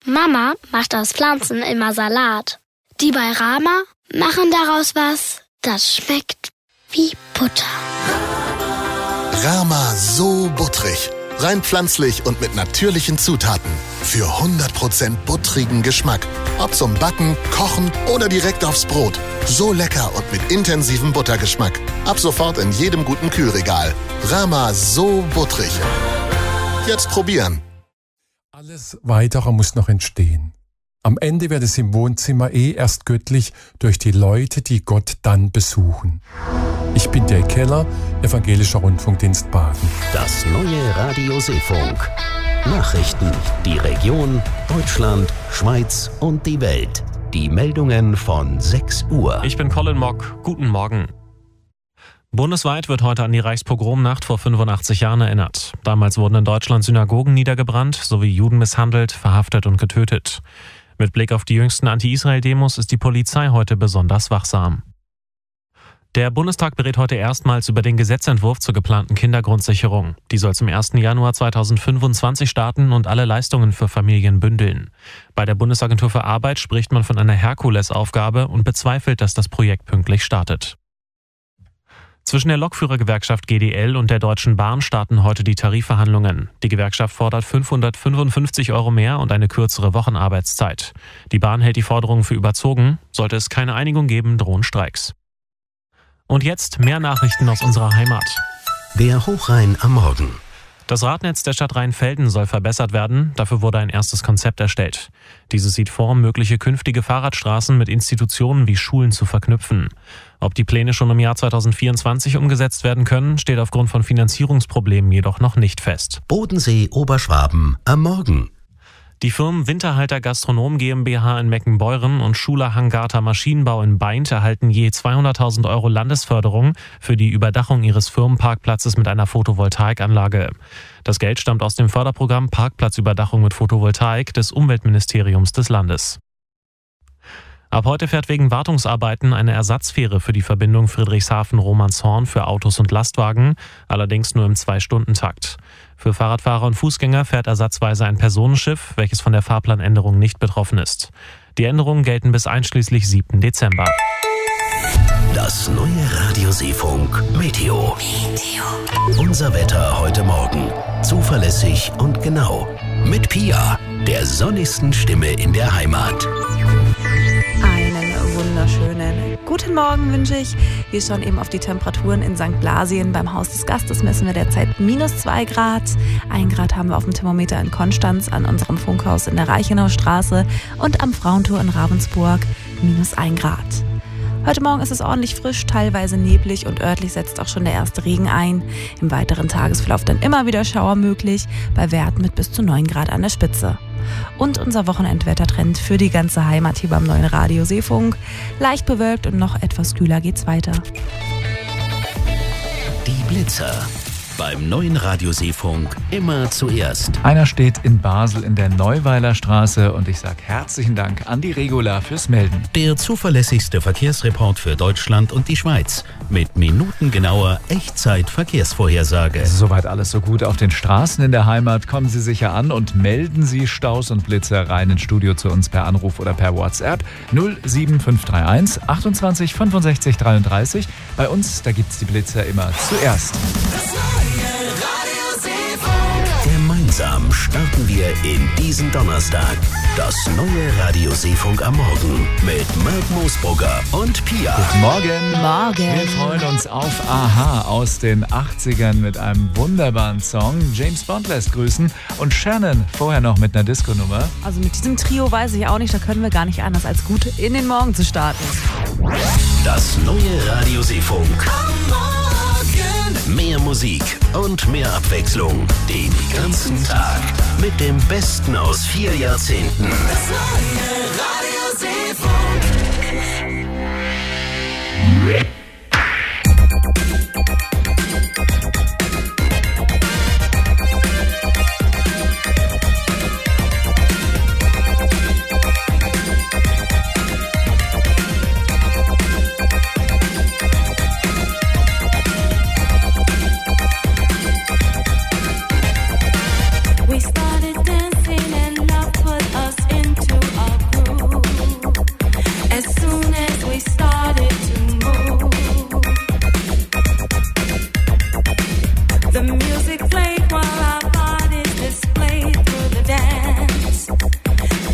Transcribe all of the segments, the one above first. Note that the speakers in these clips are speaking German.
Mama macht aus Pflanzen immer Salat. Die bei Rama machen daraus was, das schmeckt wie Butter. Rama so butterig. Rein pflanzlich und mit natürlichen Zutaten. Für 100% buttrigen Geschmack. Ob zum Backen, Kochen oder direkt aufs Brot. So lecker und mit intensivem Buttergeschmack. Ab sofort in jedem guten Kühlregal. Rama so butterig. Jetzt probieren. Alles Weitere muss noch entstehen. Am Ende wird es im Wohnzimmer erst göttlich durch die Leute, die Gott dann besuchen. Ich bin Dirk Keller, Evangelischer Rundfunkdienst Baden. Das neue Radio Seefunk. Nachrichten, die Region, Deutschland, Schweiz und die Welt. Die Meldungen von 6 Uhr. Ich bin Colin Mock. Guten Morgen. Bundesweit wird heute an die Reichspogromnacht vor 85 Jahren erinnert. Damals wurden in Deutschland Synagogen niedergebrannt, sowie Juden misshandelt, verhaftet und getötet. Mit Blick auf die jüngsten Anti-Israel-Demos ist die Polizei heute besonders wachsam. Der Bundestag berät heute erstmals über den Gesetzentwurf zur geplanten Kindergrundsicherung. Die soll zum 1. Januar 2025 starten und alle Leistungen für Familien bündeln. Bei der Bundesagentur für Arbeit spricht man von einer Herkulesaufgabe und bezweifelt, dass das Projekt pünktlich startet. Zwischen der Lokführergewerkschaft GDL und der Deutschen Bahn starten heute die Tarifverhandlungen. Die Gewerkschaft fordert 555 € mehr und eine kürzere Wochenarbeitszeit. Die Bahn hält die Forderungen für überzogen. Sollte es keine Einigung geben, drohen Streiks. Und jetzt mehr Nachrichten aus unserer Heimat. Der Hochrhein am Morgen. Das Radnetz der Stadt Rheinfelden soll verbessert werden. Dafür wurde ein erstes Konzept erstellt. Dieses sieht vor, mögliche künftige Fahrradstraßen mit Institutionen wie Schulen zu verknüpfen. Ob die Pläne schon im Jahr 2024 umgesetzt werden können, steht aufgrund von Finanzierungsproblemen jedoch noch nicht fest. Bodensee Oberschwaben am Morgen. Die Firmen Winterhalter Gastronom GmbH in Meckenbeuren und Schuler Hangarter Maschinenbau in Baindt erhalten je 200.000 € Landesförderung für die Überdachung ihres Firmenparkplatzes mit einer Photovoltaikanlage. Das Geld stammt aus dem Förderprogramm Parkplatzüberdachung mit Photovoltaik des Umweltministeriums des Landes. Ab heute fährt wegen Wartungsarbeiten eine Ersatzfähre für die Verbindung Friedrichshafen-Romanshorn für Autos und Lastwagen, allerdings nur im 2-Stunden-Takt. Für Fahrradfahrer und Fußgänger fährt ersatzweise ein Personenschiff, welches von der Fahrplanänderung nicht betroffen ist. Die Änderungen gelten bis einschließlich 7. Dezember. Das neue Radio Seefunk Meteo. Unser Wetter heute Morgen. Zuverlässig und genau. Mit Pia, der sonnigsten Stimme in der Heimat. Einen wunderschönen guten Morgen wünsche ich. Wir schauen eben auf die Temperaturen in St. Blasien. Beim Haus des Gastes messen wir derzeit -2 Grad. 1 Grad haben wir auf dem Thermometer in Konstanz, an unserem Funkhaus in der Reichenaustraße und am Frauentor in Ravensburg -1 Grad. Heute Morgen ist es ordentlich frisch, teilweise neblig und örtlich setzt auch schon der erste Regen ein. Im weiteren Tagesverlauf dann immer wieder Schauer möglich, bei Werten mit bis zu 9 Grad an der Spitze. Und unser Wochenendwettertrend für die ganze Heimat hier beim neuen Radio Seefunk. Leicht bewölkt und noch etwas kühler geht's weiter. Die Blitzer. Beim neuen Radio Seefunk immer zuerst. Einer steht in Basel in der Neuweiler Straße und ich sage herzlichen Dank an die Regula fürs Melden. Der zuverlässigste Verkehrsreport für Deutschland und die Schweiz. Mit minutengenauer Echtzeit-Verkehrsvorhersage. Soweit alles so gut auf den Straßen in der Heimat. Kommen Sie sicher an und melden Sie Staus und Blitzer rein ins Studio zu uns per Anruf oder per WhatsApp 07531 28 65 33. Bei uns, da gibt's die Blitzer immer zuerst. Gemeinsam starten wir in diesen Donnerstag. Das neue Radio Seefunk am Morgen mit Mark Moosbrugger und Pia. Guten Morgen. Morgen. Wir freuen uns auf Aha aus den 80ern mit einem wunderbaren Song. James Bond lässt grüßen und Shannon vorher noch mit einer Disco-Nummer. Also mit diesem Trio weiß ich auch nicht, da können wir gar nicht anders als gut in den Morgen zu starten. Das neue Radio Seefunk. Mehr Musik und mehr Abwechslung den ganzen Tag mit dem Besten aus 4 Jahrzehnten. Das neue Radio Seefunk. We started dancing and love put us in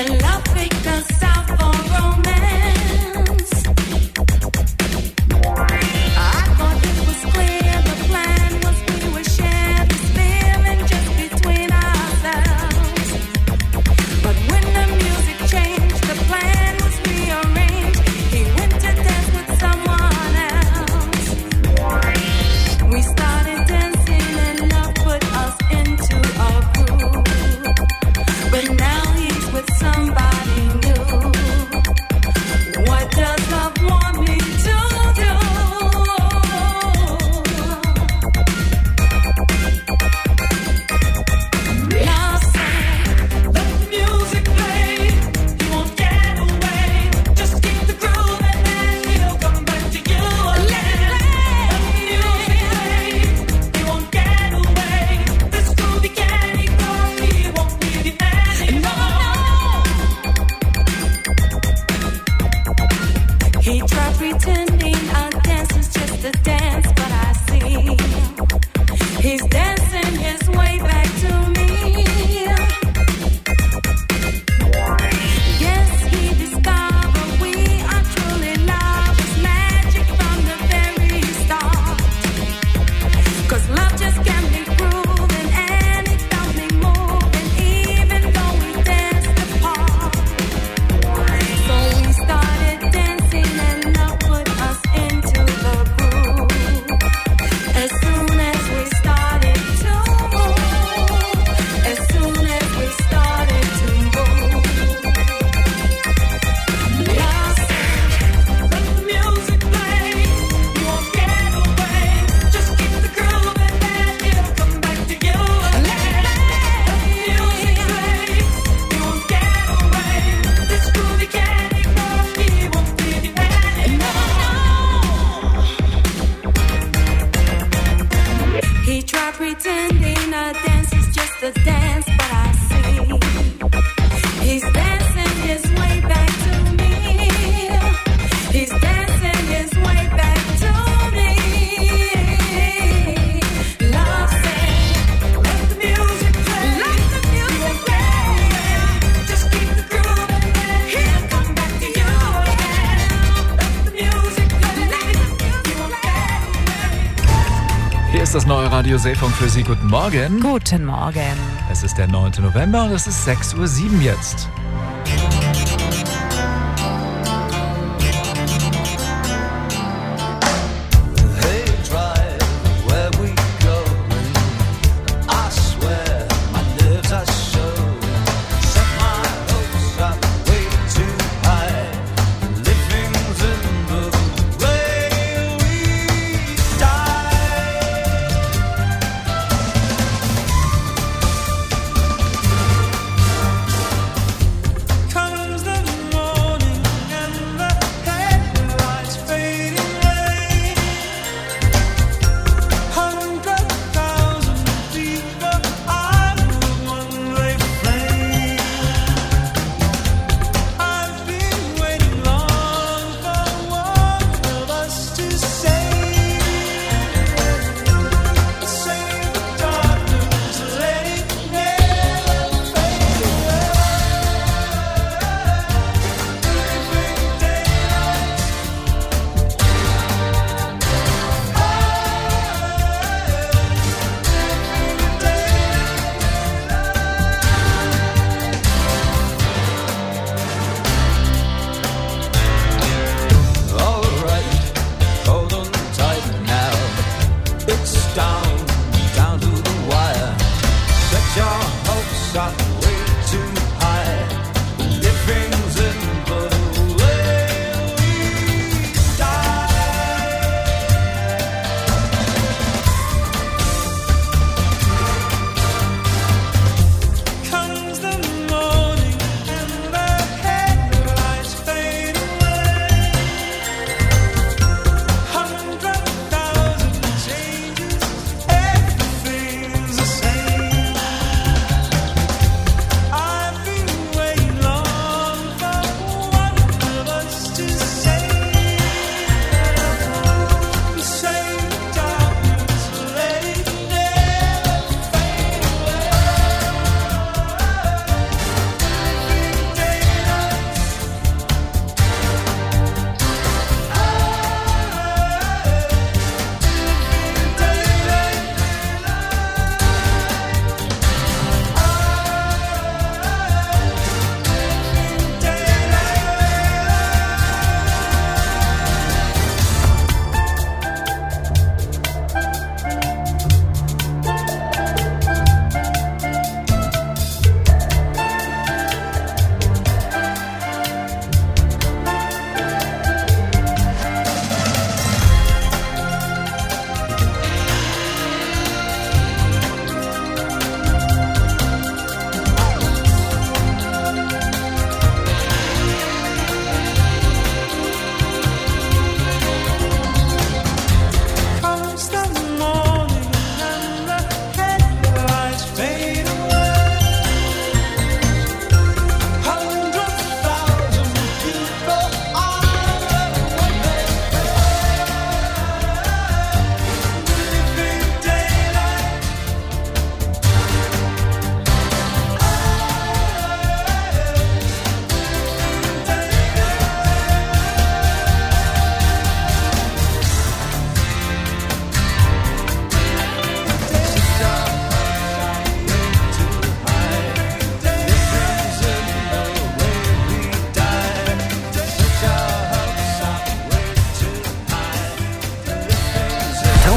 Das neue Radio Seefunk für Sie. Guten Morgen. Guten Morgen. Es ist der 9. November und es ist 6:07 Uhr jetzt.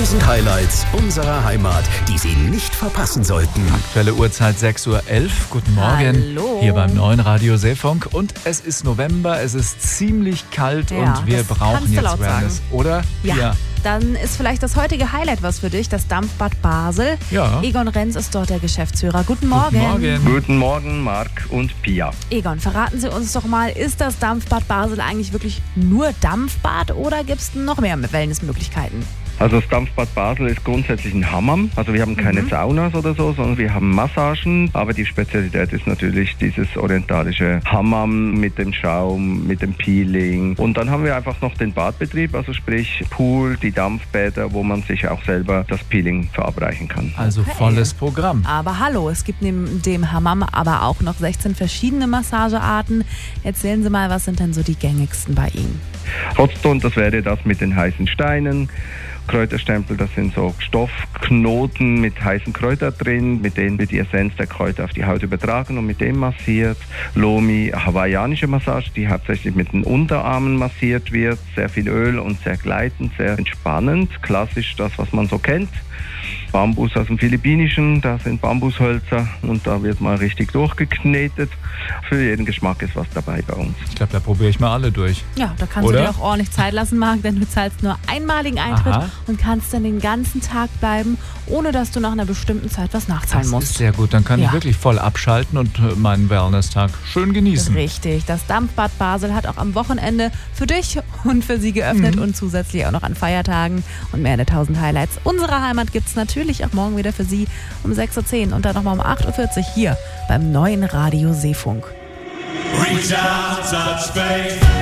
1000 Highlights unserer Heimat, die Sie nicht verpassen sollten. Aktuelle Uhrzeit 6:11 Uhr. Guten Morgen. Hallo. Hier beim neuen Radio Seefunk. Und es ist November, es ist ziemlich kalt und wir brauchen jetzt Wellness, oder? Ja. Dann ist vielleicht das heutige Highlight was für dich, das Dampfbad Basel. Ja. Egon Renz ist dort der Geschäftsführer. Guten Morgen. Guten Morgen. Guten Morgen, Marc und Pia. Egon, verraten Sie uns doch mal, ist das Dampfbad Basel eigentlich wirklich nur Dampfbad oder gibt es noch mehr Wellnessmöglichkeiten? Also das Dampfbad Basel ist grundsätzlich ein Hammam. Also wir haben keine Saunas oder so, sondern wir haben Massagen. Aber die Spezialität ist natürlich dieses orientalische Hammam mit dem Schaum, mit dem Peeling. Und dann haben wir einfach noch den Badbetrieb, also sprich Pool, die Dampfbäder, wo man sich auch selber das Peeling verabreichen kann. Also volles Programm. Aber hallo, es gibt neben dem Hammam aber auch noch 16 verschiedene Massagearten. Erzählen Sie mal, was sind denn so die gängigsten bei Ihnen? Hotstone, das wäre das mit den heißen Steinen. Kräuterstempel, das sind so Stoffknoten mit heißen Kräutern drin, mit denen wird die Essenz der Kräuter auf die Haut übertragen und mit dem massiert. Lomi, hawaiianische Massage, die hauptsächlich mit den Unterarmen massiert wird. Sehr viel Öl und sehr gleitend, sehr entspannend. Klassisch das, was man so kennt. Bambus aus dem Philippinischen, da sind Bambushölzer und da wird mal richtig durchgeknetet. Für jeden Geschmack ist was dabei bei uns. Ich glaube, da probiere ich mal alle durch. Ja, da kannst du dir auch ordentlich Zeit lassen, Marc, denn du zahlst nur einmaligen Eintritt und kannst dann den ganzen Tag bleiben, ohne dass du nach einer bestimmten Zeit was nachzahlen musst. Das ist sehr gut, dann kann ich wirklich voll abschalten und meinen Wellness-Tag schön genießen. Richtig, das Dampfbad Basel hat auch am Wochenende für dich und für sie geöffnet und zusätzlich auch noch an Feiertagen und mehr als 1000 Highlights. Unsere Heimat gibt es natürlich auch morgen wieder für Sie um 6:10 Uhr und dann nochmal um 8:40 Uhr hier beim neuen Radio Seefunk. Reach out, touch faith.